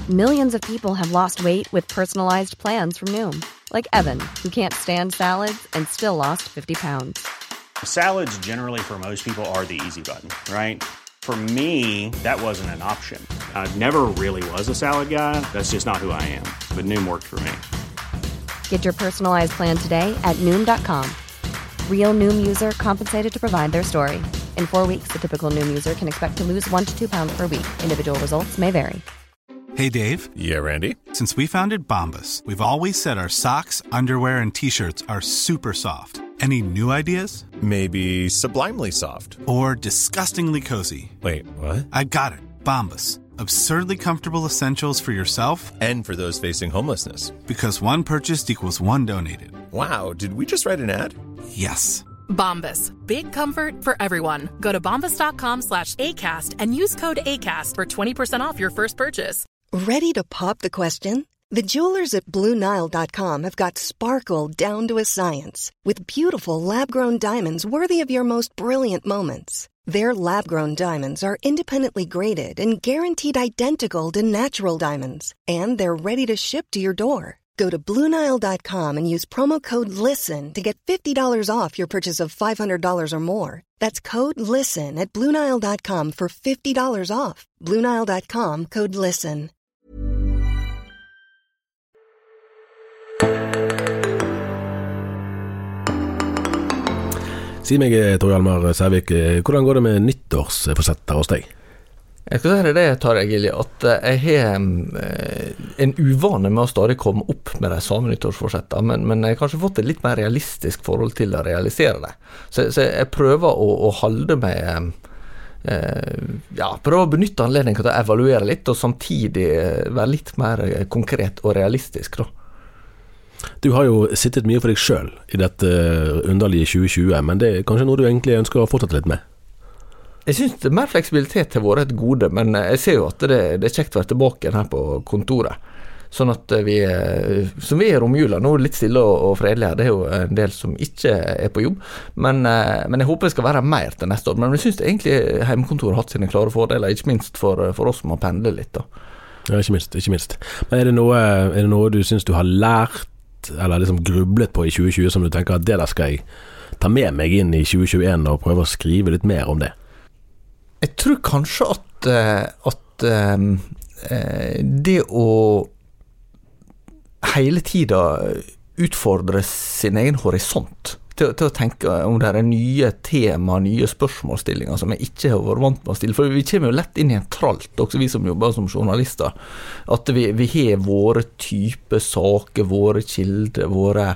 Millions of people have lost weight with personalized plans from Noom. Like Evan, who can't stand salads and still lost 50 pounds. Salads generally for most people are the easy button, right? For me, that wasn't an option. I never really was a salad guy. That's just not who I am. But Noom worked for me. Get your personalized plan today at Noom.com. Real Noom user compensated to provide their story. In 4 weeks, the typical Noom user can expect to lose 1 to 2 pounds per week. Individual results may vary. Hey, Dave. Yeah, Randy. Since we founded Bombas, we've always said our socks, underwear, and T-shirts are super soft. Any new ideas? Maybe sublimely soft. Or disgustingly cozy. Wait, what? I got it. Bombas. Absurdly comfortable essentials for yourself and for those facing homelessness. Because one purchased equals one donated. Wow, did we just write an ad? Yes. Bombas. Big comfort for everyone. Go to bombas.com/ACAST and use code ACAST for 20% off your first purchase. Ready to pop the question? The jewelers at BlueNile.com have got sparkle down to a science with beautiful lab-grown diamonds worthy of your most brilliant moments. Their lab-grown diamonds are independently graded and guaranteed identical to natural diamonds, and they're ready to ship to your door. Go to BlueNile.com and use promo code LISTEN to get $50 off your purchase of $500 or more. That's code LISTEN at BlueNile.com for $50 off. BlueNile.com, code LISTEN. Si meg, Tor Hjalmar Sævik, hvordan går det med nyttårsforsetter hos deg? Jeg skal si det, Tarjei Gilje, at jeg har en uvane med å stadig komme opp med de samme nyttårsforsettene, men jeg har kanskje fått et litt mer realistisk forhold til å realisere det. Så jeg prøver å holde meg, prøver å benytte anledningen til å evaluere litt, og samtidig være litt mer konkret og realistisk da. Du har jo sittet mye for deg selv I dette underlige 2020, men det kanskje noe du egentlig ønsker å fortsette litt med? Jeg synes mer fleksibilitet har vært et gode, men jeg ser jo at det er kjekt å være tilbake her på kontoret. Sånn at som vi romjula, nå litt stille og fredelig her, det er jo en del som ikke er på jobb, men jeg håper det skal være mer til neste år. Men jeg synes egentlig hjemmekontoret har hatt sine klare fordeler, ikke minst for oss som har pendlet litt da. Ja, ikke minst. Men er det noe du synes du har lært, eller liksom grublet på I 2020 som du tenker at det der skal jeg ta med meg inn I 2021 og prøve å skrive litt mer om det? Jeg tror kanskje at det å hele tiden utfordre sin egen horisont til å tenke om det nye tema, nye spørsmålsstillinger som jeg ikke har vært vant med å stille, for vi kommer jo lett inn I en tralt, også vi som jobber som journalister, at vi har våre type saker, våre kilder, våre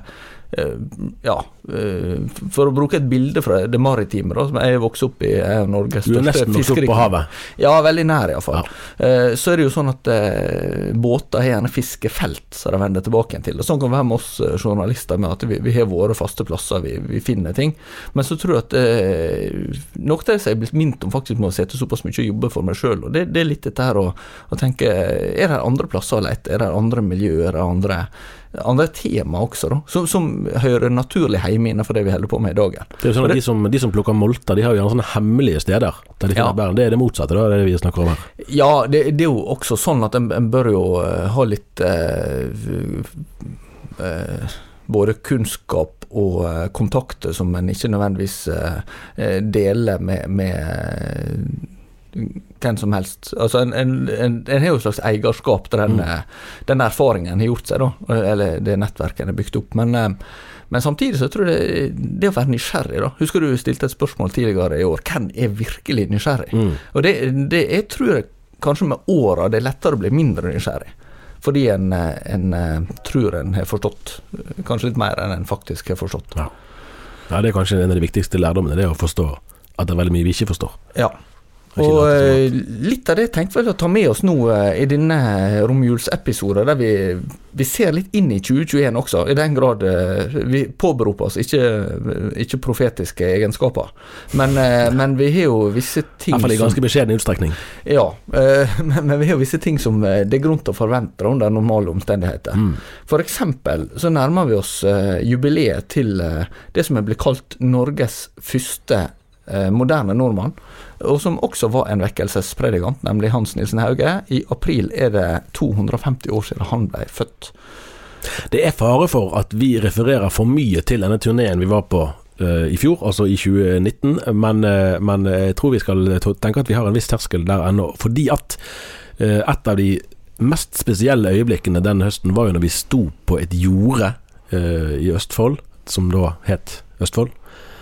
for å bruke et bilde fra det maritime da, som jeg vokser opp I Norges største fiskeri. Du nesten vokst opp på havet. Ja, veldig nær I hvert fall. Så det jo sånn at båter har gjerne fiskefelt som de vender tilbake til, og sånn kan det være med oss journalister med at vi har våre faste plasser, vi finner ting, men så tror jeg at noe av det som jeg blitt minnet om faktisk med å sette såpass mye og jobbe for meg selv, og det litt dette her å tenke, det andre plasser å lete, det andre miljøer, andre tema også da, som hører naturlig hjemme innenfor det vi holder på med I dagen. Det jo sånn at de som plukker molter, de har jo gjerne sånne hemmelige steder der de finner bæren. Det det motsatte da, det vi snakker om her. Ja, det jo også sånn at en bør jo ha litt både kunnskap og kontakter som en ikke nødvendigvis deler med hvem som helst. Altså en har jo et slags eierskap til den erfaringen har gjort seg da, eller det nettverket har bygd opp, men samtidig så tror jeg det å være nysgjerrig da. Husker du stilte et spørsmål tidligere I år, hvem virkelig nysgjerrig? Og det jeg tror jeg kanskje med årene det lettere å bli mindre nysgjerrig, fordi en tror en har forstått kanskje litt mer enn en faktisk har forstått. Ja, det kanskje en av de viktigste lærdommene, det å forstå at det veldig mye vi ikke forstår. Ja. Og litt av det tenkte vi å ta med oss nå I denne romjulsepisode der vi ser litt inn I 2021 også, I den grad vi påberoper oss ikke profetiske egenskaper, men vi har jo visse ting I ganske beskjeden utstrekning. Ja, men vi har jo visse ting som det grunn til å forvente under normale omstendigheter. For eksempel så nærmer vi oss jubileet til det som blitt kalt Norges første moderne nordmann, og som også var en vekkelsespredikant, nemlig Hans Nielsen Hauge. I april det 250 år siden han ble født. Det fare for at vi refererer for mye til denne turneen vi var på i fjor, altså i 2019, men jeg tror vi skal tenke at vi har en viss terskel der ennå, fordi at et av de mest spesielle øyeblikkene den høsten var jo når vi sto på et jorde i Østfold, som da het Østfold,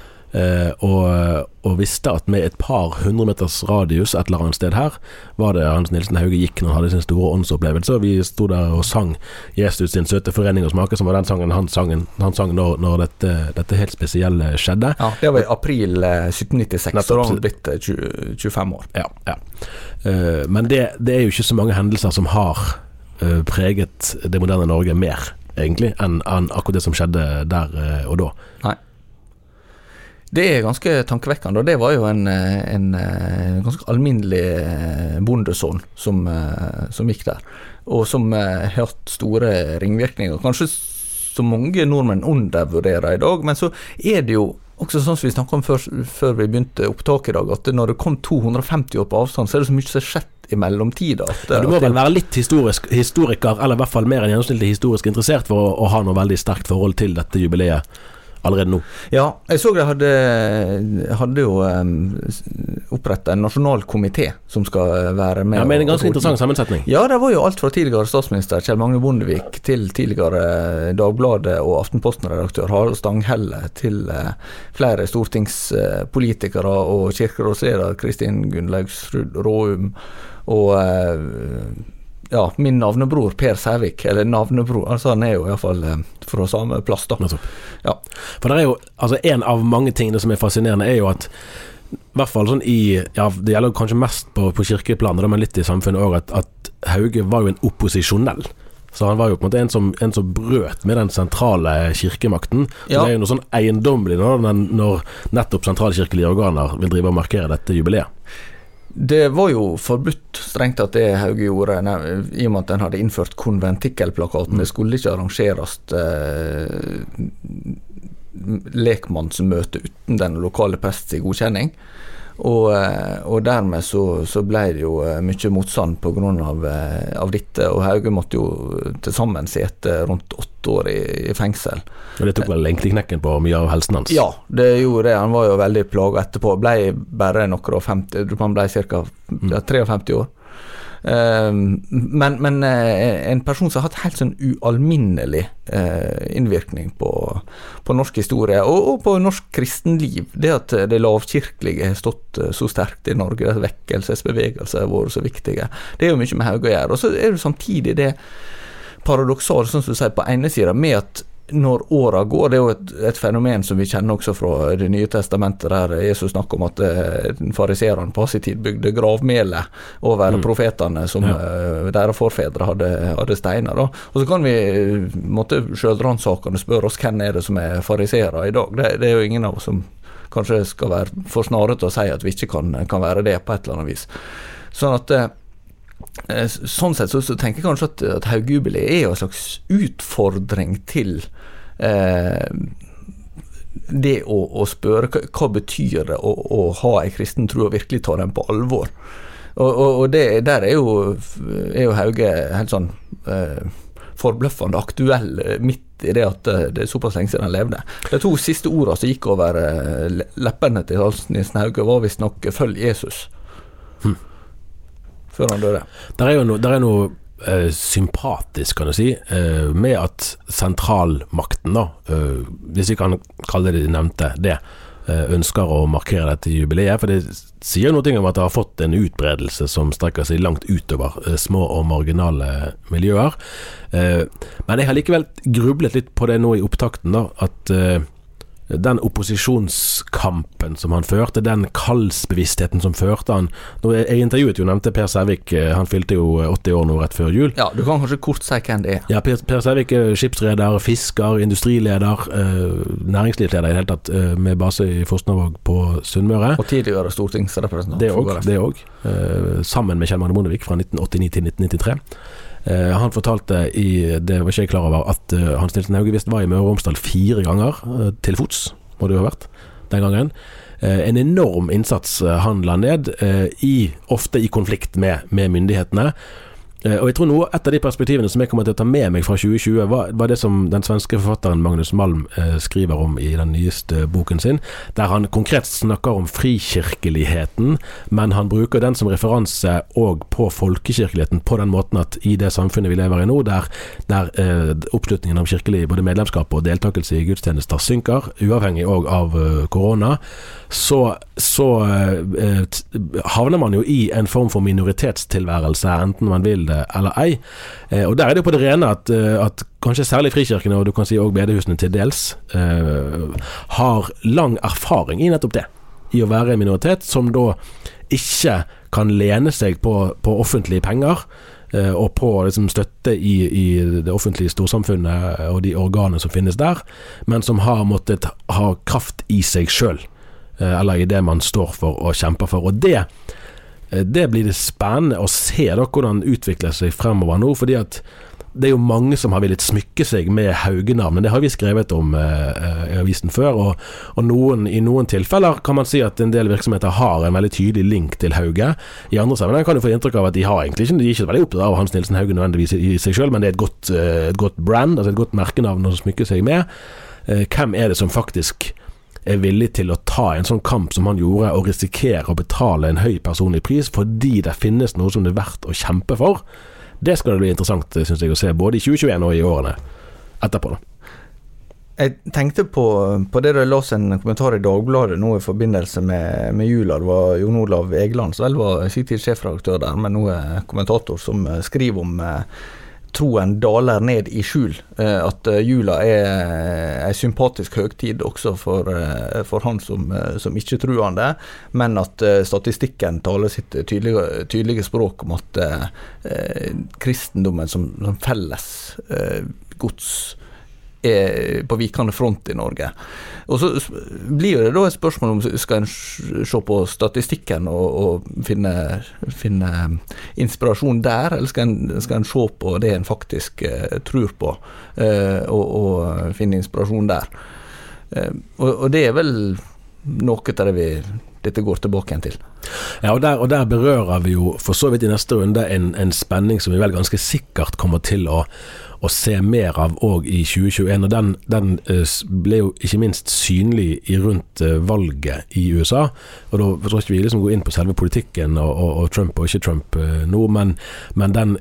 og visste at med et par 100 meters radius et eller annet sted her var det Hans Nielsen Hauge gikk når han hadde sin store åndsopplevelse, og vi stod der og sang Jesus sin søte forening og smake, som var den sangen han sang når dette helt spesielle skjedde. Ja, det var i april 1796, så da var han blitt 25 år. Ja. Men det jo ikke så mange hendelser som har preget det moderne Norge mer egentlig enn akkurat det som skjedde der og da. Nei. Det ganske tankevekkende, og det var jo en ganske alminnelig bondesån som gikk der, og som har hatt store ringvirkninger. Kanskje så mange nordmenn undervurderer i dag, men så det jo også sånn som vi snakket om før vi begynte opptak i dag, at når det kom 250 år på avstand, så det så mye som har skjedd i mellomtida. Du må vel være litt historiker, eller i hvert fall mer enn gjennomsnittlig historisk interessert for å ha noe veldig sterkt forhold til dette jubileet allerede nå. Ja, jeg så de hadde jo opprettet en nasjonal komité som skal være med. Ja, men en ganske interessant sammensetning. Ja, det var jo alt fra tidligere statsminister Kjell Magne Bondevik til tidligere Dagbladet og Aftenposten-redaktør Harald Stanghelle til flere stortingspolitikere og kirkerådsleder Kristin Gunnlaugsrud Råum og ja, min navnebror Per Sævik, eller navnebror, altså han jo i hvert fall fra samme plass da. Ja. For det jo, altså en av mange tingene som fascinerende jo at, i hvert fall sånn det gjelder kanskje mest på kirkeplanet, men litt i samfunnet også, at Hauge var jo en opposisjonell. Så han var jo på en måte en som brøt med den sentrale kirkemakten. Så det jo noe sånn eiendommelig når nettopp sentralkirkelige organer vil drive og markere dette jubileet. Det var jo forbudt strengt at det Hauge gjorde, i og med at den hadde innført konventikkelplakaten. Det skulle ikke arrangeres lekmannsmøte uten den lokale prests godkjenning. Og dermed så ble det jo mye motstand på grunn av dette, og Hauge måtte jo til sammen sitte rundt 8 år i fengsel. Og det tok vel egentlig knekken på mye av helsen hans? Ja, det gjorde det. Han var jo veldig plaget etterpå. Ble bare noen og 50, han ble cirka 53 år. Men en person som har hatt helt sånn ualminnelig innvirkning på norsk historie og på norsk kristenliv, det at det lavkirkelige har stått så sterkt i Norge, det vekkelsesbevegelser har vært så viktige, det jo mye med Hauge å gjøre. Og så det jo samtidig det paradoksalt, sånn som du sier, på ene siden med at når åra går, det jo et fenomen som vi kjenner også fra Det nye testamentet, der Jesus snakker om at fariserene på sin tid bygde gravmele over profetene som deres forfedre hadde steiner da. Og så kan vi måtte selvransakende spørre oss hvem det som fariserer i dag. Det jo ingen av oss som kanskje skal være for snarere til å si at vi ikke kan være det på et eller annet vis. Sånn at sånn sett så tenker jeg kanskje at Hauge-jubileet jo en slags utfordring til det å spørre hva betyr det å ha en kristen tro og virkelig ta den på alvor. Og det der jo Hauge helt sånn forbløffende aktuell midt i det at det såpass lenge siden han levde. De 2 siste ordene som gikk over leppene til Hans Nielsen Hauge var visst nok «Følg Jesus». Før han døde. Der er noe sympatisk, kan du si, med at sentralmakten da, hvis vi kan kalle det de nevnte det, ønsker å markere dette jubileet, for det sier noe om at det har fått en utbredelse som strekker seg langt utover små og marginale miljøer. Men jeg har likevel grublet litt på det nå i opptakten da, at den opposisjonskampen som han førte, den kallsbevisstheten som førte han. Nå, jeg intervjuet jo nevnte Per Sævik, han fylte jo 80 år nå rett før jul. Ja, du kan kanskje kort si hvem det Ja, Per Sævik skipsreder, fisker, industrileder, næringslivsleder i det hele tatt, med base i Fosnavåg på Sunnmøre. Og tidligere stortingsrepresentant. Det også. Sammen med Kjell Magne Bondevik fra 1989 til 1993. Han fortalte det var ikke jeg klar over, at Hans Nielsen Hauge visst var i Møre og Romsdal 4 ganger til fots, må det jo ha vært den gangen. en enorm innsats han la ned, ofte i konflikt med myndighetene. Og jeg tror nå et av de perspektivene som jeg kommer til å ta med meg fra 2020 var det som den svenske forfatteren Magnus Malm skriver om i den nyeste boken sin, der han konkret snakker om frikirkeligheten, men han bruker den som referanse og på folkekirkeligheten på den måten at i det samfunnet vi lever i nå, der oppslutningen om kirkelig både medlemskap og deltakelse i gudstjenester synker, uavhengig også av korona, så havner man jo i en form for minoritetstilværelse, enten man vil eller ei. Og der det jo på det rene at kanskje særlig frikirkene, og du kan si også bedehusene til dels, har lang erfaring i nettopp det, i å være en minoritet som da ikke kan lene seg på offentlige penger, og på liksom, støtte i det offentlige storsamfunnet og de organene som finnes der, men som har måttet ha kraft i seg selv, eller i det man står for og kjemper for. Og det blir det spennende å se da, hvordan utvikler seg fremover nå, fordi at det jo mange som har villet smykke seg med Haugenavnet. Det har vi skrevet om i avisen før, og i noen tilfeller kan man si at en del virksomheter har en veldig tydelig link til Hauge. I andre sammenheng kan du få inntrykk av at de har egentlig ikke, de er ikke veldig opptatt av Hans Nilsen Hauge nødvendigvis i seg selv, men det er et godt brand, altså et godt merkenavn å smykke seg med. Hvem er det som faktisk er villig til å ta en sånn kamp som han gjorde, og risikere å betale en høy personlig pris fordi det finnes noe som det er verdt å kjempe for? Det skal det bli interessant, synes jeg, å se både i 2021 og i årene etterpå da. Jeg tenkte på det da jeg las en kommentar i Dagbladet nå i forbindelse med jula. Det var Jon Olav Egeland, som vel var sikkert sjefredaktør der, men nå er kommentator som skriver om troen daler ned i skjul, at jula er en sympatisk høgtid også for han som ikke tror han det, men at statistikken taler sitt tydelige språk om at kristendommen som felles gods er på vikende front i Norge. Og så blir det da et spørsmål om skal en se på statistikken og finne inspirasjon der, eller skal en se på det en faktisk tror på og finne inspirasjon der. Og det er vel noe av det dette går tilbake igjen til. Ja, og der berører vi jo for så vidt i neste runde en spenning som vi vel ganske sikkert kommer til å se mer av også i 2021, og den ble jo ikke minst synlig rundt valget i USA, og da tror ikke vi liksom går inn på selve politikken og Trump og ikke Trump nå, men den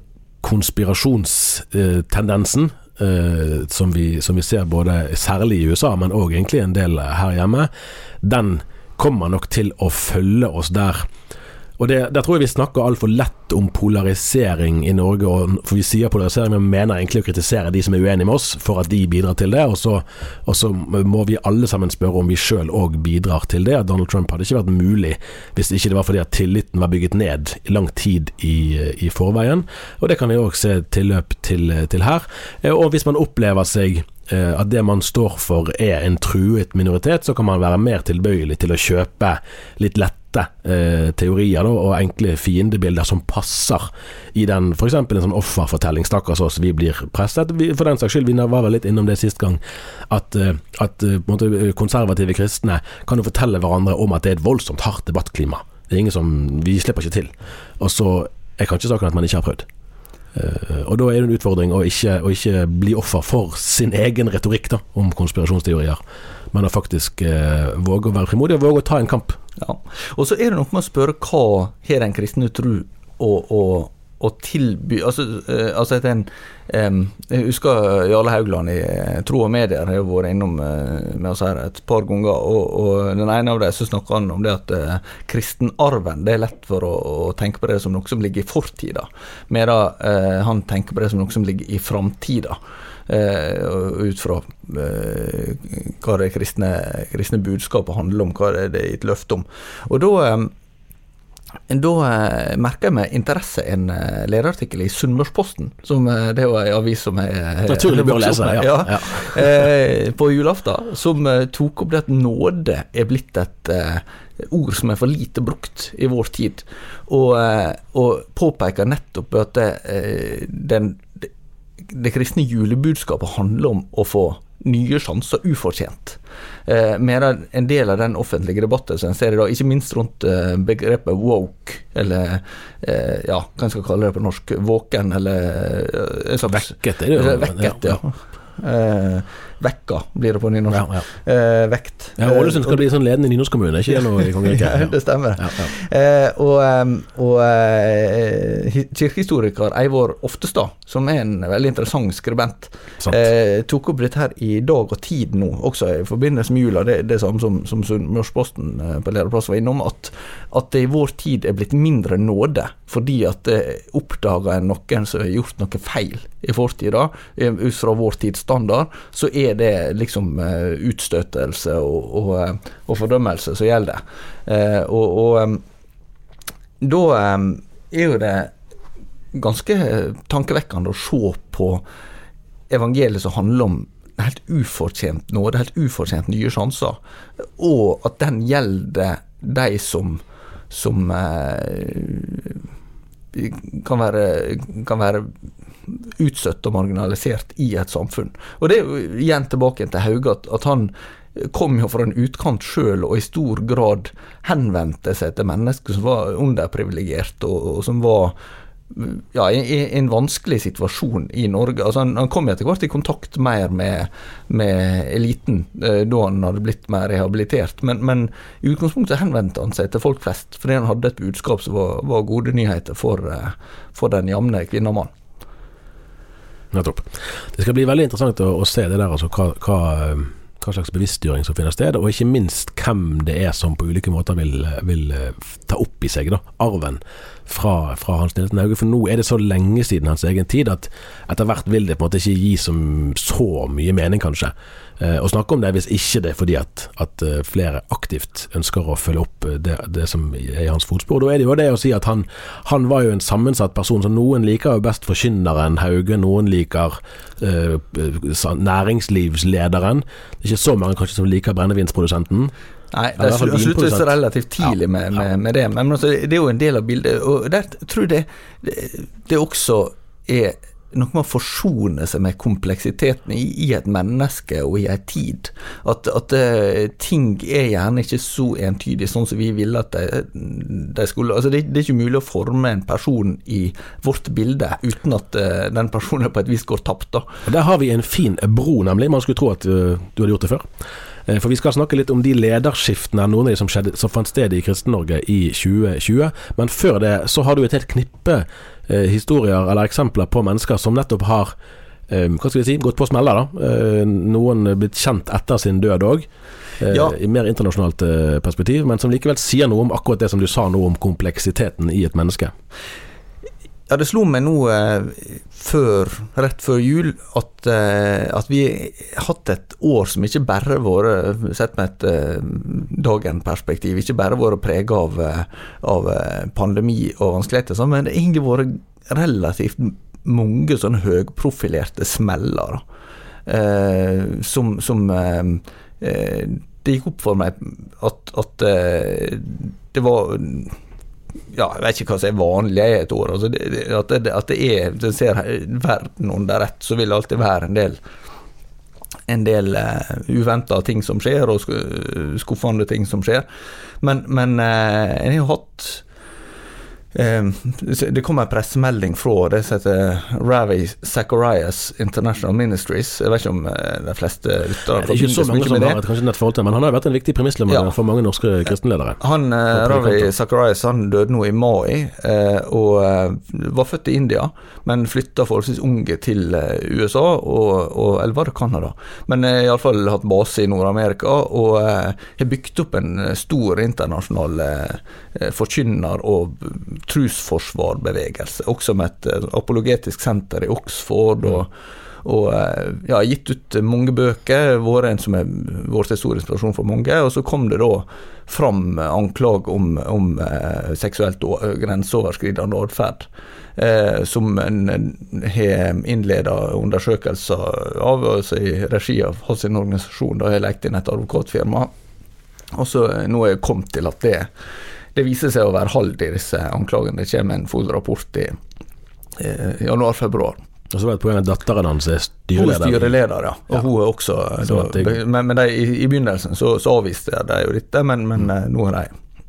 konspirasjonstendensen som vi ser både særlig i USA, men også egentlig en del her hjemme, den kommer nok til å følge oss der. Og der tror jeg vi snakker alt for lett om polarisering i Norge, for vi sier polarisering, men mener egentlig å kritisere de som er uenige med oss for at de bidrar til det, og så må vi alle sammen spørre om vi selv også bidrar til det. Donald Trump hadde ikke vært mulig hvis ikke det var fordi at tilliten var bygget ned i lang tid i forveien, og det kan vi også se tilløp til her. Og hvis man opplever seg at det man står for er en truet minoritet, så kan man være mer tilbøyelig til å kjøpe litt lette teorier da, og enkle fiendebilder som passer i den, for eksempel en sånn offerfortelling, stakkars oss, vi blir presset. For den saks skyld, vi var vel litt innom det sist gang, at på en måte, konservative kristne kan jo fortelle hverandre om at det er et voldsomt hardt debattklima. Det er ingen som, vi slipper ikke til. Og så er kanskje saken at man ikke har prøvd. Og da er det en utfordring å ikke bli offer for sin egen retorikk da, om konspirasjonsteorier, men å faktisk våge å være frimodig og våge å ta en kamp. Ja. Og så er det noe med å spørre hva har den kristne tro å tilby, altså etter jeg husker Jarle Haugland i Tro og Medier har jo vært innom med oss her et par ganger, og den ene av dem så snakker han om det at kristenarven, det er lett for å tenke på det som noe som ligger i fortida, medan han tenker på det som noe som ligger i framtida, ut fra hva det kristne budskapet handler om, hva det er et løfte om. Og da merker jeg med interesse en lederartikkel i Sunnmørsposten, som det var en avis som jeg naturlig bør lese, ja. På julaften, som tok opp det at nåde er blitt et ord som er for lite brukt i vår tid, og påpeker nettopp at det kristne julebudskapet handler om å få nye sjanser ufortjent. Medan en del av den offentlige debatten som jeg ser i dag, ikke minst rundt begrepet woke, eller ja, hva skal jeg kalle det på norsk, våken, eller en slags vekket, det jo. Vekket, ja. Vekka blir det på nynorsk. Vekt. Ålesund skal bli sånn ledende nynorskommune, ikke det noe i kongeriket? Det stemmer. Kirkehistoriker Eivor Oftestad, som en veldig interessant skribent, tok opp dette her i Dag og Tid nå, også i forbindelse med jula, det samme som Sunnmørsposten på lederplass var innom, at det i vår tid blitt mindre nåde, fordi at oppdager noen som har gjort noe feil i fortida, ut fra vår tids standard, så det liksom utstøtelse og fordømmelse som gjelder. Da jo det ganske tankevekkende å se på evangeliet som handler om helt ufortjent nåde, helt ufortjent nye sjanser, og at den gjelder de som kan være utstøtt og marginalisert i et samfunn. Og det jo igjen tilbake til Hauge, at han kom jo fra en utkant selv og i stor grad henvendte seg til mennesker som var underprivilegert og som var i en vanskelig situasjon i Norge. Altså han kom etter hvert i kontakt mer med eliten da han hadde blitt mer rehabilitert, men i utgangspunktet henvendte han seg til folk flest, fordi han hadde et budskap som var gode nyheter for den jamne kvinnemann. Nettopp. Det skal bli veldig interessant å se det der, altså hva slags bevisstgjøring som finner sted, og ikke minst hvem det som på ulike måter vil ta opp i seg da, arven fra Hans Nilsen Hauge, for nå det så lenge siden hans egen tid at etter hvert vil det på en måte ikke gi så mye mening kanskje å snakke om det, hvis ikke det fordi at flere aktivt ønsker å følge opp det som i hans fotspor. Da det jo det å si at han var jo en sammensatt person, så noen liker jo best forkynneren Hauge, noen liker næringslivslederen. Det ikke så mange kanskje som liker brennevinsprodusenten. Nei, det sluttes relativt tidlig med det, men altså, det jo en del av bildet, og der tror jeg det også noe med å forsone seg med kompleksiteten i et menneske og i en tid, at ting gjerne ikke så entydig sånn som vi ville at de skulle, altså det ikke mulig å forme en person i vårt bilde uten at den personen på et vis går tapt da. Og der har vi en fin bro, nemlig, man skulle tro at du hadde gjort det før. For vi skal snakke litt om de lederskiftene, noen av de som fant sted i Kristen-Norge i 2020, men før det så har du et helt knippe historier eller eksempler på mennesker som nettopp har gått på smeller da. Noen blitt kjent etter sin død også, i mer internasjonalt perspektiv, men som likevel sier noe om akkurat det som du sa nå om kompleksiteten i et menneske. Ja, det slo meg nå rett før jul at vi hatt et år som ikke bare var sett med et dagen-perspektiv, ikke bare var preget av pandemi og vanskeligheter, men det har vært relativt mange sånne høgprofilerte smeller som det gikk opp for meg at det var jeg vet ikke hva som vanlig i et år, altså at det ser verden under ett, så vil det alltid være en del uventet ting som skjer, og skuffende ting som skjer, men jeg har jo hatt det kom en pressemelding fra det som heter Ravi Zacharias International Ministries. Jeg vet ikke om de fleste lyttere det ikke så mange som har et kanskje nett forhold til, men han har vært en viktig premisslemmer for mange norske kristenledere. Ravi Zacharias, han døde nå i mai og var født i India, men flyttet forholdsvis unge til USA eller var det Kanada, men i alle fall hatt base i Nord-Amerika og har bygd opp en stor internasjonal forkynner og trosforsvarbevegelse, også med et apologetisk senter i Oxford og gitt ut mange bøker, vært en som vært stor inspirasjon for mange, og så kom det da fram anklag om seksuelt grenseoverskridende adferd, som en har innledet undersøkelser av, altså i regi av hans organisasjon, da har jeg lekt inn et advokatfirma, og så nå er jeg kommet til at det viser seg å være halvt i disse anklagene. Det kommer en fodrapport i januar-februar. Og så var det på gang at datteren hans styreleder. Hun styreleder, ja. Og hun også. Men i begynnelsen så avviste de jo dette, men nå har de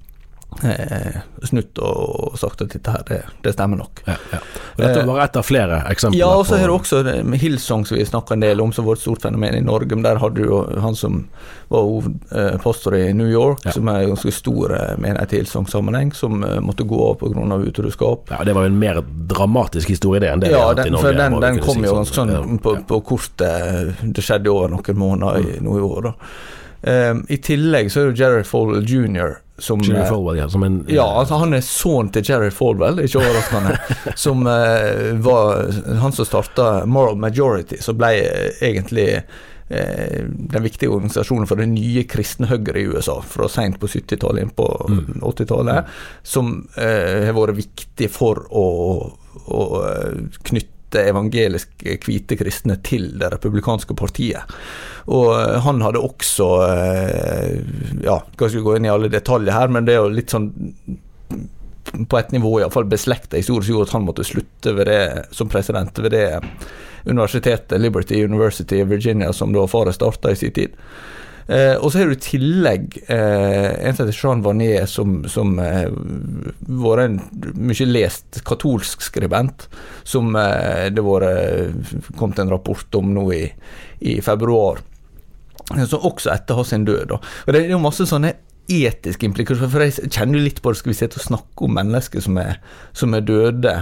snutt og sagt at dette her, det stemmer nok. Ja. Og dette var et av flere eksempler. Ja, og så er det også Hillsong som vi snakker en del om, som var et stort fenomen i Norge, men der hadde du jo han som var pastor i New York, som ganske stor menighet i Hillsong-sammenheng, som måtte gå av på grunn av utroskap. Ja, det var jo en mer dramatisk historie det enn det vi har hatt i Norge. Ja, den kom jo ganske sånn på kortet, det skjedde over noen måneder i noen år da. I tillegg så er det Jerry Falwell Jr. Jerry Falwell, som en... Ja, altså han er son til Jerry Falwell, ikke overraskende, som var han som startet Moral Majority, som ble egentlig den viktige organisasjonen for det nye kristne høyre i USA, fra sent på 70-tallet inn på 80-tallet, som har vært viktig for å knytte evangelisk hvite kristne til det republikanske partiet. Og han hadde også skal ikke gå inn i alle detaljer her, men det er jo litt sånn på et nivå i hvert fall beslektet historisk at han måtte slutte ved det, som president ved det universitetet, Liberty University i Virginia, som da faren startet i sin tid. Og så har du i tillegg en som heter Jean Vanier, som var en mye lest katolsk skribent, som det kom til en rapport om nå i februar, som også etter har sin død. Og det er jo masse sånne etiske implikasjoner, for jeg kjenner jo litt på det, skal vi sette og snakke om mennesker som er døde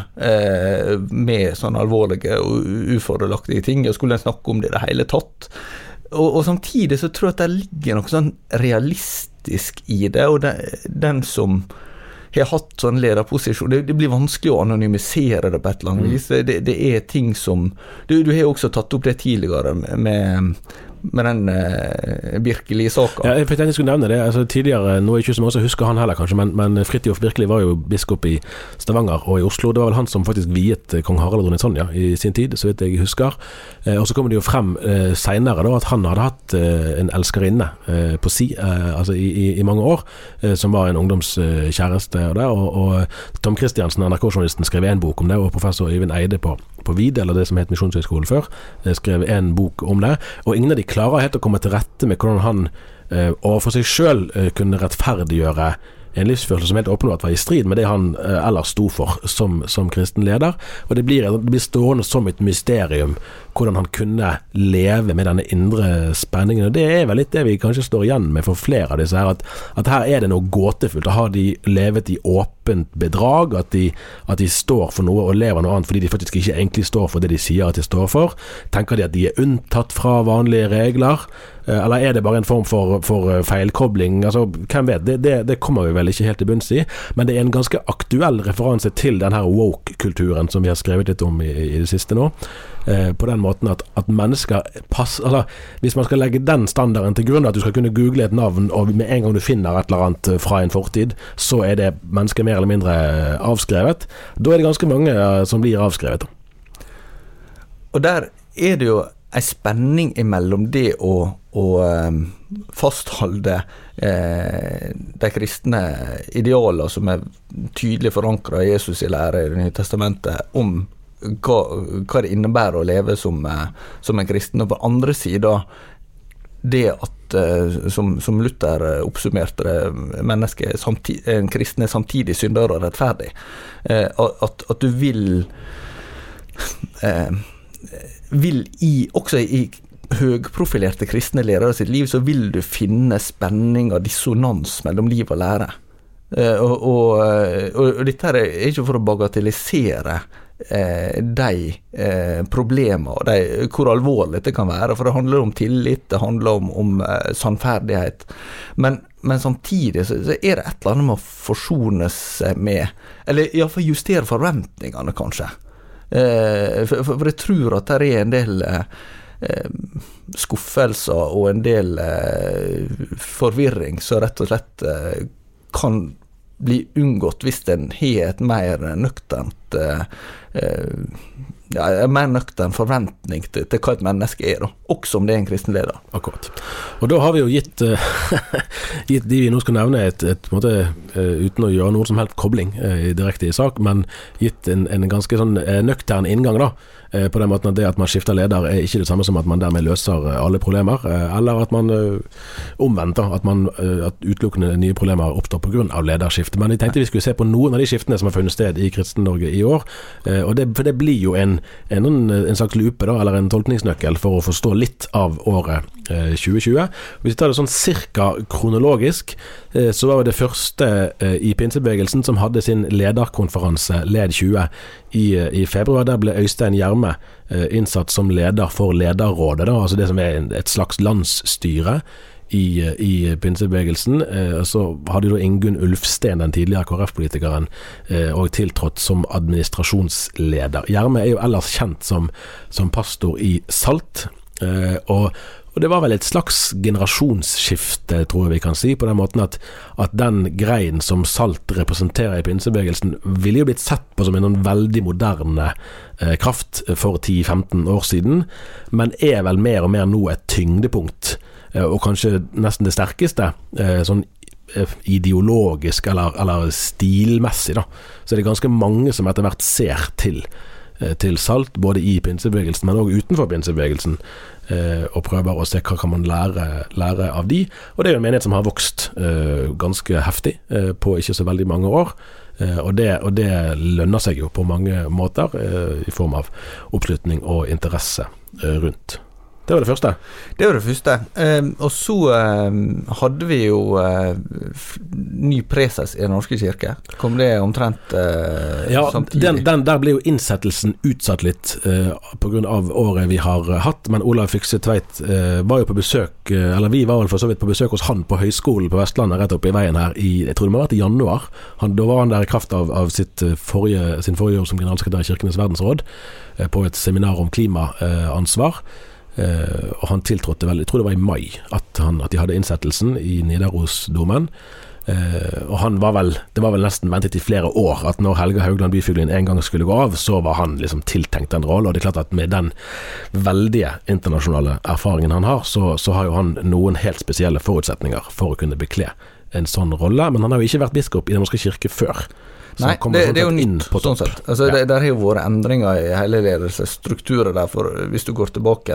med sånne alvorlige og ufordelaktige ting, og skulle jeg snakke om det i det hele tatt. Og samtidig så tror jeg at det ligger noe sånn realistisk i det, og den som har hatt sånn lederposisjon, det blir vanskelig å anonymisere det på et eller annet vis. Det er ting som du har også tatt opp det tidligere med den Birkeli-saken. Ja, jeg tenkte jeg skulle nevne det. Altså, tidligere, nå er ikke så mange som husker han heller kanskje, men Fridtjof Birkeli var jo biskop i Stavanger og i Oslo. Det var vel han som faktisk viet kong Harald og dronning Sonja i sin tid, så vidt jeg husker. Og så kommer det jo frem senere da, at han hadde hatt en elskerinne på si, altså i mange år, som var en ungdomskjæreste og Tom Christiansen, NRK-journalisten, skrev en bok om det, og professor Øyvind Eide på VID, eller det som het Misjonshøgskolen før, skrev en bok om det, og ingen av de klarer helt å komme til rette med hvordan han overfor seg selv kunne rettferdiggjøre en livsførsel som helt åpenbart var i strid med det han ellers sto for som kristen leder, og det blir stående som et mysterium hvordan han kunne leve med denne indre spenningen, og det er vel litt det vi kanskje står igjen med for flere av disse her, at her er det noe gåtefullt. Har de levet i åpent bedrag, at de står for noe og lever noe annet fordi de faktisk ikke egentlig står for det de sier at de står for? Tenker de at de er unntatt fra vanlige regler? Eller er det bare en form for feilkobling? Altså, hvem vet? Det kommer vi vel ikke helt til bunns i, men det er en ganske aktuell referanse til den her woke-kulturen som vi har skrevet litt om i det siste nå. På den måten at mennesker altså, hvis man skal legge den standarden til grunn, at du skal kunne google et navn, og med en gang du finner et eller annet fra en fortid, så er det mennesker mer eller mindre avskrevet. Da er det ganske mange som blir avskrevet. Og der er det jo en spenning imellom det å fastholde de kristne idealer som er tydelig forankret i Jesus i lære i Det nye testamentet om hva det innebærer å leve som en kristen, og på andre siden det at som Luther oppsummerte det, en kristen er samtidig synder og rettferdig, at du vil også i høgprofilerte kristne ledere sitt liv, så vil du finne spenning og dissonans mellom liv og lære. Og dette er ikke for å bagatellisere de problemer, hvor alvorlig det kan være, for det handler om tillit, det handler om sannferdighet, men samtidig så er det et eller annet med å forsone seg med, eller i hvert fall justere forventningene kanskje, for jeg tror at det er en del skuffelser og en del forvirring så rett og slett kan bli unngått hvis den har et mer nøkternt et mer nøktern forventning til hva et menneske da, også om det en kristen leder. Akkurat. Og da har vi jo gitt de vi nå skal nevne et måte, uten å gjøre noen som helst kobling direkte i sak, men gitt en ganske sånn nøktern inngang da, på den måten at det at man skifter leder ikke det samme som at man dermed løser alle problemer, eller at man omvendt da, at utelukkende nye problemer oppstår på grunn av lederskifte. Men jeg tenkte vi skulle se på noen av de skiftene som har funnet sted i Kristen-Norge i år, og for det blir jo en slags lupe da, eller en tolkningsnøkkel for å forstå litt av året 2020. Hvis vi tar det sånn cirka kronologisk, så var det første i pinsebevegelsen som hadde sin lederkonferanse LED 20 i februar. Der ble Øystein Gjerme innsatt som leder for lederrådet, da, altså det som et slags landsstyre i pinsebevegelsen. Så hadde da Ingunn Ulfsten, den tidligere KrF-politikeren, og tiltrådt som administrasjonsleder. Gjerme jo ellers kjent som pastor i Salt, og det var vel et slags generasjonsskifte, tror jeg vi kan si, på den måten at den greien som Salt representerer i pinsebevegelsen ville jo blitt sett på som en veldig moderne kraft for 10-15 år siden, men vel mer og mer nå et tyngdepunkt, og kanskje nesten det sterkeste, sånn ideologisk eller stilmessig da. Så det ganske mange som etter hvert ser til Salt, både i pinsebevegelsen, men også utenfor pinsebevegelsen, og prøver å se hva kan man lære av de. Og det jo en menighet som har vokst ganske heftig på ikke så veldig mange år, og det lønner seg jo på mange måter i form av oppslutning og interesse rundt. Det var det første. Det var det første. Og så hadde vi jo ny preses i Den norske kirke. Kom det omtrent samtidig? Der ble jo innsettelsen utsatt litt på grunn av året vi har hatt, men Olav Fykse Tveit var jo på besøk, eller vi var vel for så vidt på besøk hos han på høyskolen på Vestlandet, rett oppe i veien her, jeg tror det må ha vært i januar. Da var han der i kraft av sin forrige år som generalsekretær i Kirkenes verdensråd, på et seminar om klimaansvar. Og han tiltrådte vel, jeg tror det var i mai at de hadde innsettelsen i Nidarosdomen, og det var vel nesten ventet i flere år at når Helga Haugland Byfuglin en gang skulle gå av, så var han liksom tiltenkt den rollen, og det er klart at med den veldige internasjonale erfaringen han har, så har jo han noen helt spesielle forutsetninger for å kunne bekle en sånn rolle, men han har jo ikke vært biskop i Den norske kirke før. Nei, det er jo nytt sånn sett. Altså, der har jo vært endringer i hele ledelsesstrukturer der, for hvis du går tilbake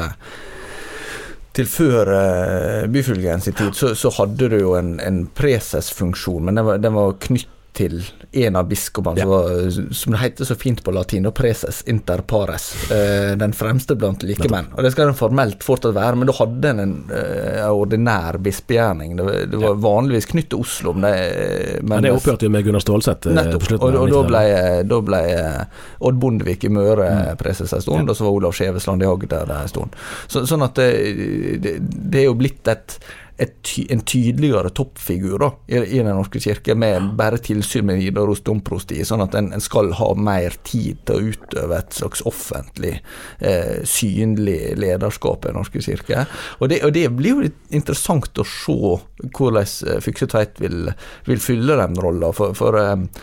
til før Byfuglien sin tid, så hadde du jo en presesfunksjon, men den var knytt til en av biskopene som det heter så fint på latin, og preses inter pares, den fremste blant likemenn, og det skal den formelt fortsatt være, men da hadde den en ordinær bispegjerning. Det var vanligvis knytt til Oslo, men det opphørte jo med Gunnar Stålsett og da ble Odd Bondevik i Møre preses en stund, og så var Olav Skjevesland i Agder en stund, sånn at det er jo blitt en tydeligere toppfigur da, i Den norske kirke, med bare tilsyn med Nidaros domprosti, sånn at en skal ha mer tid til å utøve et slags offentlig, synlig lederskap i Den norske kirke. Og det blir jo litt interessant å se hvordan Fykse Tveit vil fylle den rollen, for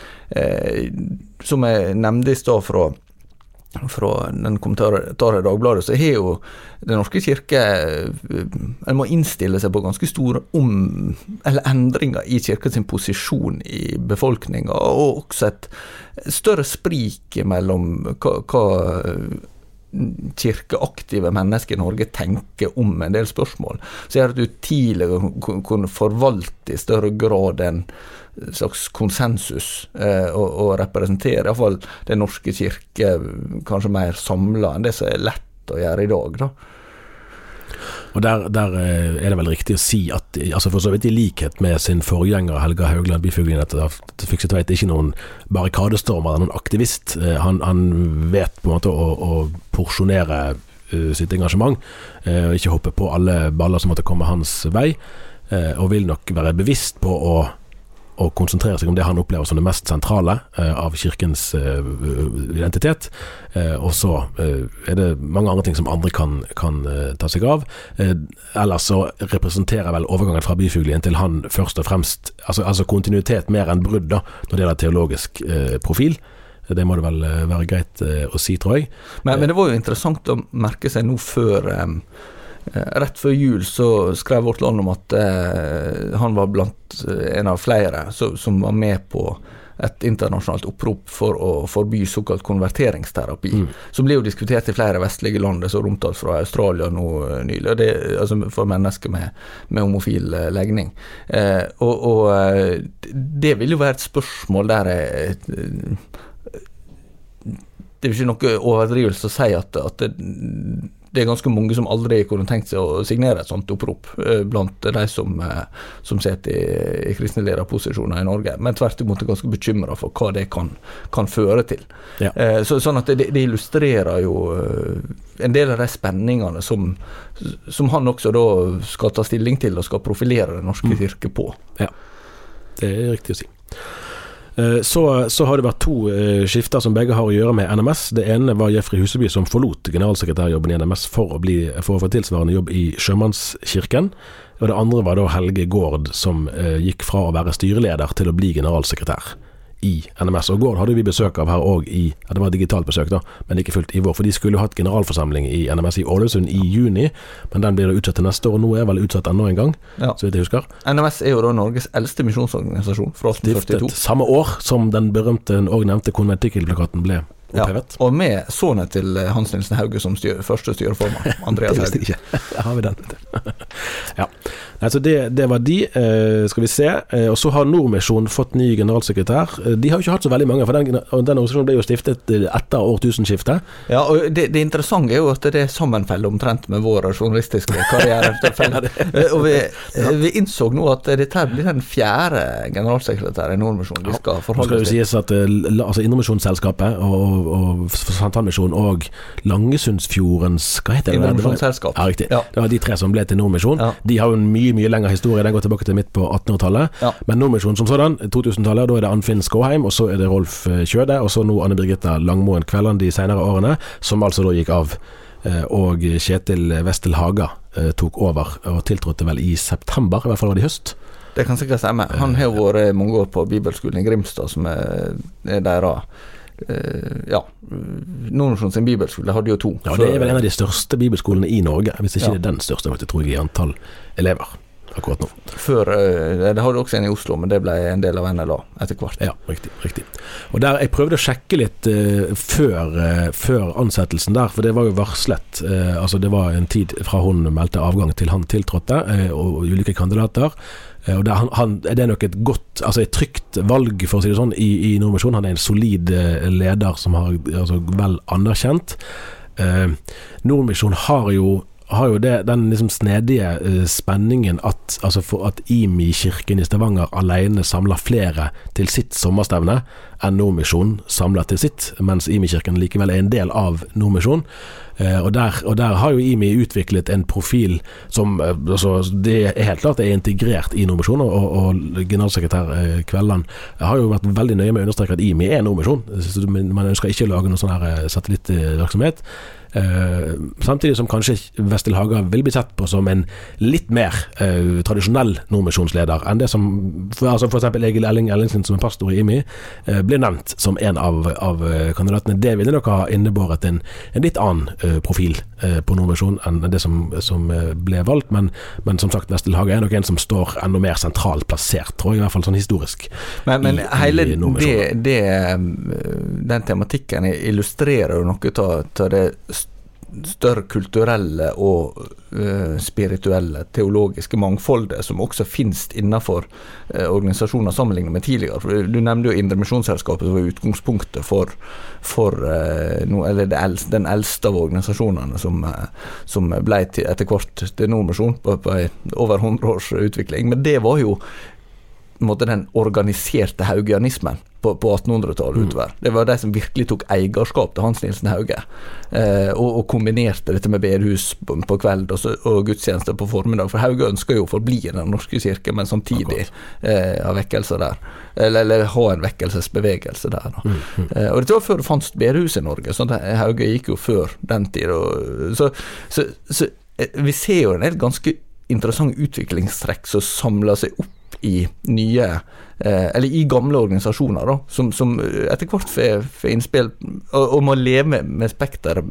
som jeg nevnte i sted fra den kommentaren i Dagbladet, så har jo Den norske kirke, en må innstille seg på ganske store eller endringer i kirken sin posisjon i befolkningen, og også et større sprik mellom hva kirkeaktive mennesker i Norge tenker om en del spørsmål. Så er det at du tidligere kunne forvalte i større grad en slags konsensus og representere i hvert fall Den norske kirke kanskje mer samlet enn det som er lett å gjøre i dag da. Og der er det vel riktig å si at, altså for så vidt i likhet med sin forgjenger Helga Haugland Byfuglin, at Fykse Tveit ikke noen barrikadestormer eller noen aktivist. Han vet på en måte å porsjonere sitt engasjement, og ikke hoppe på alle baller som måtte komme hans vei, og vil nok være bevisst på å konsentrere seg om det han opplever som det mest sentrale av kirkens identitet, og så er det mange andre ting som andre kan ta seg av. Ellers så representerer vel overgangen fra Byfuglien til han først og fremst, altså kontinuitet mer enn brudd da, når det gjelder teologisk profil, Det må det vel være greit å si, tror jeg. Men det var jo interessant å merke seg nå rett før jul så skrev Vårt Land om at han var blant en av flere som var med på et internasjonalt opprop for å forby såkalt konverteringsterapi, som blir jo diskutert i flere vestlige land, det så omtalt fra Australia nå nylig, det, altså for mennesker med homofil legning. Og det vil jo være et spørsmål der det er jo ikke noe overdrivelse å si at det ganske mange som aldri kunne tenkt seg å signere et sånt opprop blant de som sitter i kristne lederposisjoner i Norge, men tvert imot ganske bekymret for hva det kan føre til. Ja. Sånn at det illustrerer jo en del av de spenningene som han også da skal ta stilling til og skal profilere den norske kirke på. Ja, det er riktig å si. Så har det vært 2 skifter som begge har å gjøre med NMS. Det ene var Jeffrey Huseby som forlot generalsekretærjobben i NMS for å få tilsvarende jobb i Sjømannskirken. Og det andre var da Helge Gård som gikk fra å være styreleder til å bli generalsekretær i NMS. Og Gård hadde vi besøk av her også det var et digitalt besøk da, men ikke fullt i vår, for de skulle jo hatt generalforsamling i NMS i Ålesund i juni, men den blir da utsatt til neste år, og nå vel utsatt enda en gang, så vidt jeg husker. NMS er jo da Norges eldste misjonsorganisasjon fra 1842. Stiftet samme år som den berømte og nevnte konventikkelplakaten ble opphevet. Ja, og med sånne til Hans Nilsen Hauge som første styreformann, Andreas Hauge. Der har vi den. Ja. Altså det var de, skal vi se, og så har Nordmisjon fått ny generalsekretær. De har jo ikke hatt så veldig mange, for den organisasjonen ble jo stiftet etter årtusenskiftet. Ja, og det interessante er jo at det sammenfeller omtrent med vår journalistiske karriere. Og vi innså nå at dette blir den 4. generalsekretær i Nordmisjon de skal forholde seg til. Det skal jo sies at altså Indremisjonsselskapet og Santalmisjon og Langesundsfjordens, hva heter det? Indremisjonsselskap. Ja, riktig. Ja. Det var de 3 som ble til Nordmisjon. Ja. De har jo en mye lengre historie, den går tilbake til midt på 1800-tallet. Ja. Men Nordmisjon som sådan, 2000-tallet, da det Anfinn Skåheim, og så det Rolf Kjøde, og så nå Anne Birgitta Langmoen Kvelland de senere årene, som altså da gikk av, og Kjetil Vestel Haga tok over, og tiltrådte vel i september, i hvert fall var det i høst. Det kan sikkert stemme. Han har jo vært mange år på Bibelskolen i Grimstad, som deres Nordmisjon sin bibelskole hadde jo 2. Ja, det vel en av de største bibelskolene i Norge, hvis ikke det den største, tror jeg, i antall elever akkurat nå. Før, det hadde også en i Oslo, men det ble en del av NLA etter hvert. Ja, riktig. Og der, jeg prøvde å sjekke litt før ansettelsen der, for det var jo varslet, altså det var en tid fra hun meldte avgang til han tiltrådte, og ulike kandidater, og det er nok et godt, altså et trygt valg for å si det sånn i Nordmisjon. Han er en solid leder som har altså, vel anerkjent. Nordmisjon har jo den liksom snedige spenningen at IMI-kirken i Stavanger alene samler flere til sitt sommerstevne enn Nordmisjon samler til sitt, mens IMI-kirken likevel er en del av Nordmisjon. Og der har jo IMI utviklet en profil som altså, det er helt klart det er integrert i Nordmisjon, og generalsekretær Kvelland har jo vært veldig nøye med å understreke at IMI er Nordmisjon. Man ønsker ikke å lage noen sånn her satellittvirksomhet. Samtidig som kanskje Vestel Haga vil bli sett på som en litt mer tradisjonell nordmisjonsleder enn det som for eksempel Egil Ellingsen som er pastor i IMI ble nevnt som en av kandidatene. Det ville nok ha innebåret en litt annen profil på Nordmisjon enn det som ble valgt, men som sagt Vestel Haga er nok en som står enda mer sentralt plassert, tror jeg, i hvert fall sånn historisk. Men hele den tematikken illustrerer jo noe av det større kulturelle og spirituelle, teologiske mangfoldet som også finnes innenfor organisasjoner sammenlignet med tidligere. For du nevnte jo Indremisjonsselskapet som var utgangspunktet for den eldste av organisasjonene som ble etter hvert til Nordmisjon på over 100 års utvikling. Men det var jo den organiserte haugianismen på 1800-tallet utover. Det var de som virkelig tok eierskap til Hans Nilsen Hauge, og kombinerte dette med bedehus på kveld og gudstjenester på formiddag. For Hauge ønsker jo å forbli i den norske kirke, men samtidig ha vekkelser der. Eller ha en vekkelsesbevegelse der. Og det var før det fanns bedehus i Norge, så Hauge gikk jo før den tid. Så vi ser jo en helt ganske interessant utviklingstrekk som samler seg opp i nye, eller i gamle organisasjoner da, som etter hvert får innspill og må leve med spekteret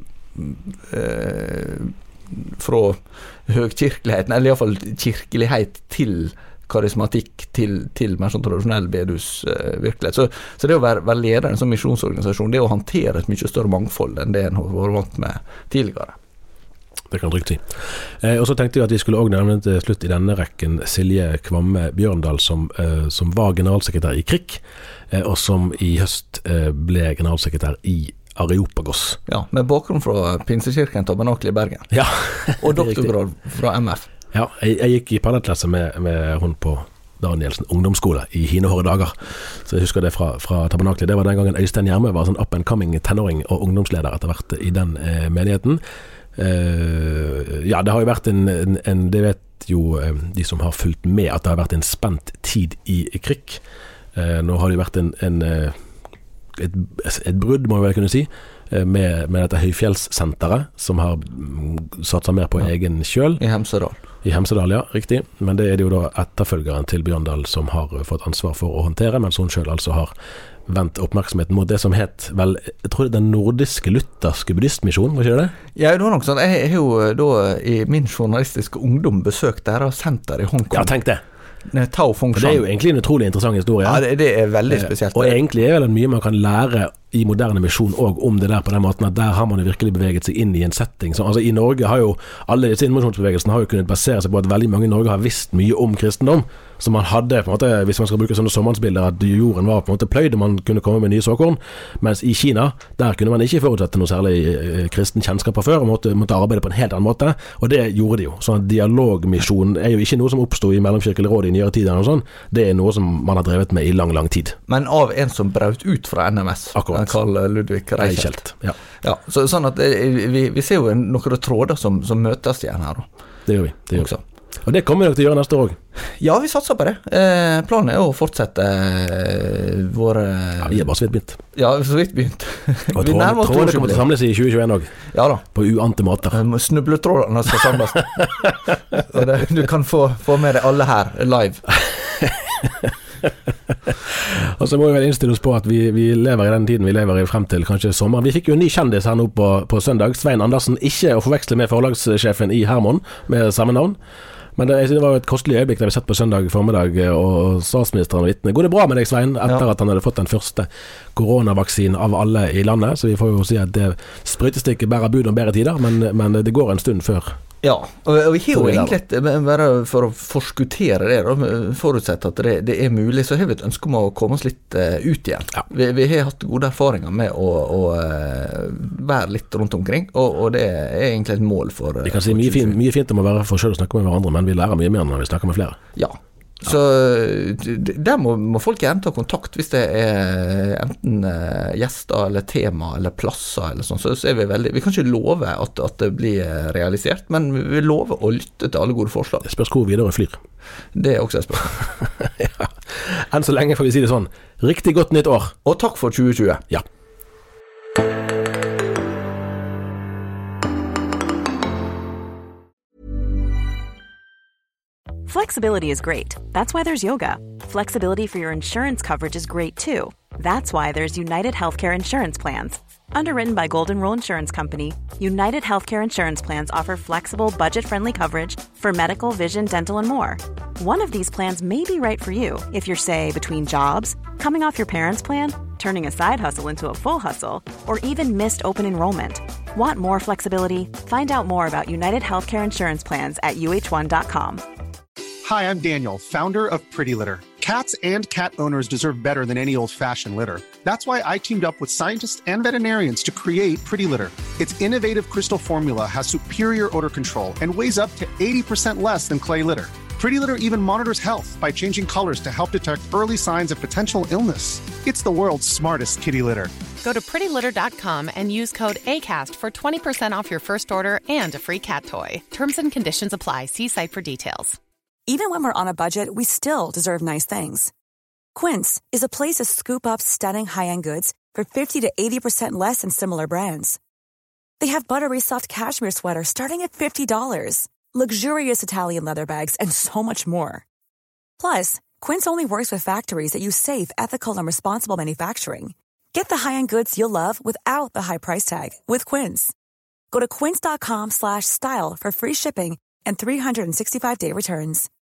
fra høgkirkeligheten, eller i hvert fall kirkelighet til karismatikk, til mer sånn tradisjonell bedehusvirkelighet. Så det å være leder i en sånn misjonsorganisasjon, det å håndtere et mye større mangfold enn det en har vært vant med tidligere. Det kan trygt si. Og så tenkte jeg at vi skulle også nevne til slutt i denne rekken Silje Kvamme Bjørndal, som var generalsekretær i KRIK, og som i høst ble generalsekretær i Areopagos. Ja, med bakgrunn fra Pinsekirken Tabernakel i Bergen. Ja, og doktorgrad fra MF. Ja, jeg gikk i parallellklasse med hun på Danielsen ungdomsskole i hinehårde dager. Så jeg husker det fra Tabernakelet. Det var den gangen Øystein Gjerme var sånn up-and-coming tenåring og ungdomsleder etter hvert i den menigheten. Ja, det har jo vært det vet jo de som har fulgt med, at det har vært en spent tid i KRIK. Nå har det jo vært et brudd, må vi vel kunne si, med dette Høyfjellssenteret, som har satset mer på egen kjøl. I Hemsedal. I Hemsedal, ja, riktig. Men det er jo da etterfølgeren til Bjørndal som har fått ansvar for å håndtere, mens hun selv altså har vendt oppmerksomheten mot det som het, vel, jeg tror det er den nordiske lutherske buddhistmisjonen, var ikke det? Ja, det var nok sånn. Jeg har jo da i min journalistiske ungdom besøkt deres senter i Hongkong. Ja, tenk det. Tao Feng Shan. Det er jo egentlig en utrolig interessant historie. Ja, det er veldig spesielt. Og egentlig er det mye man kan lære i moderne misjon og om det der på den måten at der har man jo virkelig beveget seg inn i en setting. Så, altså i Norge har jo alle disse innmisjonsbevegelsene har jo kunnet basere seg på at veldig mange i Norge har visst mye om kristendom. Så man hadde på en måte, hvis man skal bruke sånne sommerbilder, at jorden var på en måte pløyd og man kunne komme med nye såkorn, mens i Kina, der kunne man ikke forutsette noe særlig kristen kjennskap før, og måtte arbeide på en helt annen måte, og det gjorde de jo. Så dialogmisjon er jo ikke noe som oppstod i mellomkirkelig råd i nyere tid eller noe sånt, det er noe som man har drevet med i lang, lang tid. Men av en som brøt ut fra NMS, Karl Ludvig Reichelt. Ja. Ja, så sånn at vi ser jo noen tråder som møtes igjen her da. Det gjør vi, det gjør vi. Og det kommer vi nok til å gjøre neste år også. Ja, vi satser på det. Planen er å fortsette våre... Ja, vi har bare så vidt begynt. Ja, så vidt begynt. Og trådene kommer til å samles i 2021 også. Ja da. På uante måter. Snubletrådene skal samles. Du kan få med deg alle her, live. Og så må vi vel innstille oss på at vi lever i den tiden vi lever i frem til kanskje sommer. Vi fikk jo en ny kjendis her nå på søndag, Svein Andersen, ikke å forveksle med forlagssjefen i Hermon med samme navn. Men det var jo et kostelig øyeblikk da vi satt på søndag formiddag, og statsministeren og vitne. Går det bra med deg, Svein, etter at han hadde fått den første koronavaksinen av alle i landet? Så vi får jo si at det sprøytestikket bærer bud om bedre tider, men det går en stund før. Ja, og vi har jo egentlig, bare for å forskuttere det, forutsett at det er mulig, så har vi et ønske om å komme oss litt ut igjen. Ja. Vi har hatt gode erfaringer med å være litt rundt omkring, og det er egentlig et mål for... Vi kan si mye fint om å være for selv og snakke med hverandre, men vi lærer mye mer når vi snakker med flere. Ja. Så der må folk gjerne ta kontakt hvis det er enten gjester eller tema eller plasser eller sånn, så er vi kan ikke love at det blir realisert, men vi lover å lytte til alle gode forslag. Det spørs hvor videre flyr. Det er også et spørsmål. Ja. Enn så lenge får vi si det sånn. Riktig godt nytt år. Og takk for 2020. Ja. Flexibility is great. That's why there's yoga. Flexibility for your insurance coverage is great too. That's why there's United Healthcare Insurance Plans. Underwritten by Golden Rule Insurance Company, United Healthcare Insurance Plans offer flexible, budget-friendly coverage for medical, vision, dental, and more. One of these plans may be right for you if you're, say, between jobs, coming off your parents' plan, turning a side hustle into a full hustle, or even missed open enrollment. Want more flexibility? Find out more about United Healthcare Insurance Plans at uh1.com. Hi, I'm Daniel, founder of Pretty Litter. Cats and cat owners deserve better than any old-fashioned litter. That's why I teamed up with scientists and veterinarians to create Pretty Litter. Its innovative crystal formula has superior odor control and weighs up to 80% less than clay litter. Pretty Litter even monitors health by changing colors to help detect early signs of potential illness. It's the world's smartest kitty litter. Go to prettylitter.com and use code ACAST for 20% off your first order and a free cat toy. Terms and conditions apply. See site for details. Even when we're on a budget, we still deserve nice things. Quince is a place to scoop up stunning high-end goods for 50 to 80% less than similar brands. They have buttery soft cashmere sweaters starting at $50, luxurious Italian leather bags, and so much more. Plus, Quince only works with factories that use safe, ethical, and responsible manufacturing. Get the high-end goods you'll love without the high price tag with Quince. Go to quince.com/style for free shipping and 365-day returns.